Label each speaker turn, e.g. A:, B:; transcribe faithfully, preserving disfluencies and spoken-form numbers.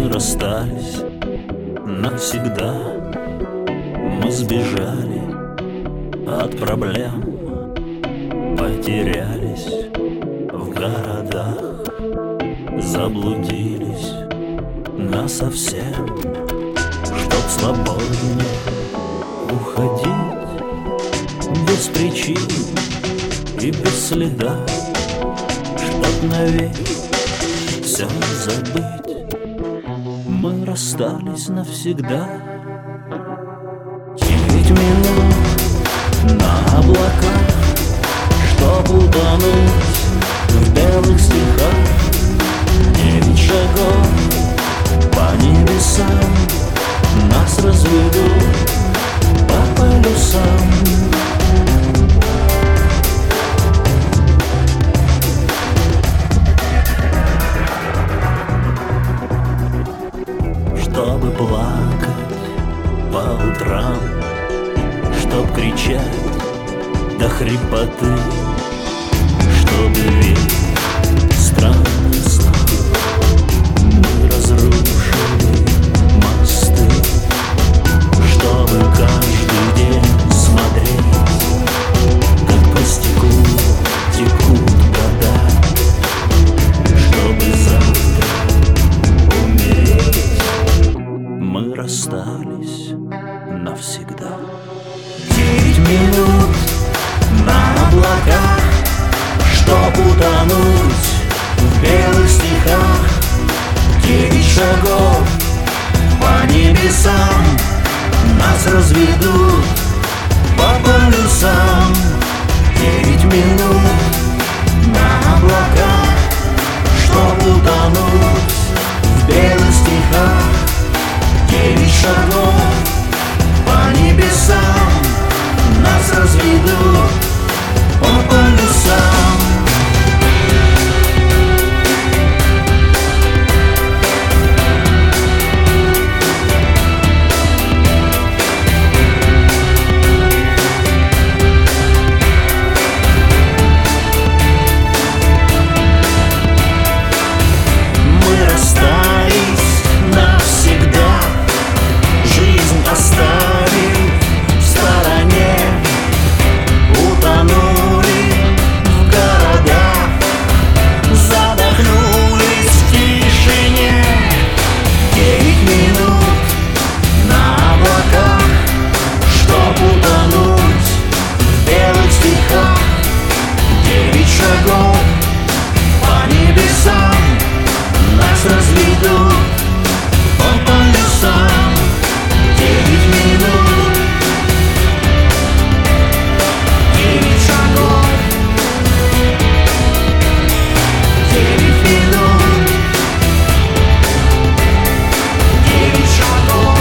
A: расстались навсегда. Мы сбежали от проблем, потерялись в городах, заблудились насовсем. Чтоб свободнее уходить без причин и без следа, чтоб навек все забыть, мы расстались навсегда. Девять минут на облаках, чтоб утонуть в белых стихах. Девять шагов по небесам нас разведут по полюсам. Чтобы плакать по утрам, чтоб кричать до хрипоты, чтобы верить странный сон. Мы разрушили мосты, чтобы каждый день смотреть, как по стеклу текут года, чтобы завтра умереть. Мы расстались навсегда. Девять минут на облаках, чтоб утонуть в белых стихах. Девять шагов по небесам нас разведут по полюсам. Девять минут на облаках, чтоб утонуть в белых стихах. Девять шагов по небесам нас разведут по полюсам. Мы расстались навсегда, жизнь оставим в стороне. Утонули в городах, задохнулись в тишине. Девять минут на облаках, чтоб утонуть в белых стихах. Девять шагов по небесам нас разведут по полюсам. Девять минут, девять шагов, девять минут, девять шагов.